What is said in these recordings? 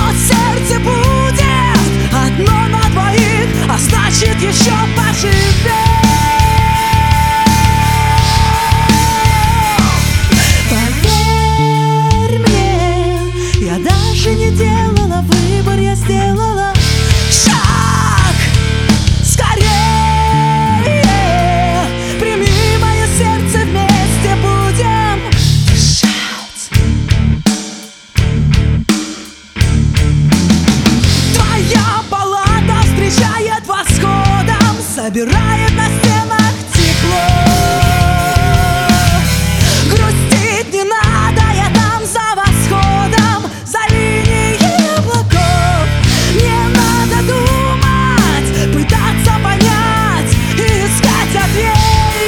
но сердце будет одно на двоих, а значит еще поживем. Поверь мне, я даже не делала выбор, я сделала шаг скорее. Прими мое сердце, вместе будем дышать. Твоя баллада встречает восходом, собирает на стенах тепло. Грустить не надо, я там за восходом, за линией облаков. Не надо думать, пытаться понять и искать ответ.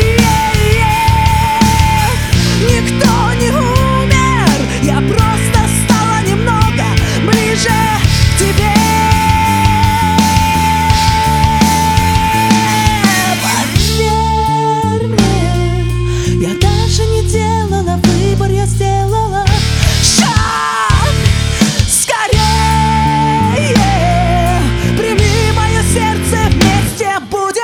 Никто не умер, я просто стала немного ближе к тебе. Поверь мне, я даже не делала выбор, я сделала шаг скорее. Прими мое сердце, вместе будем.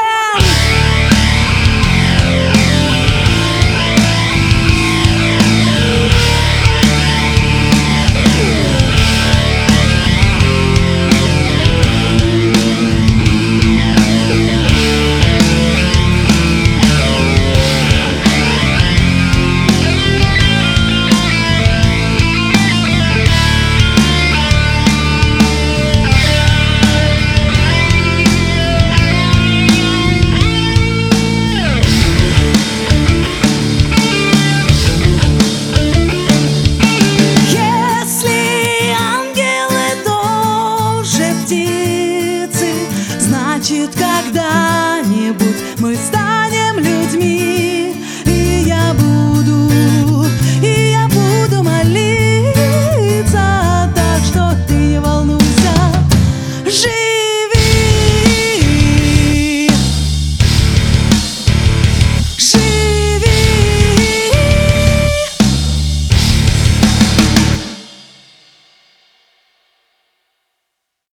Значит,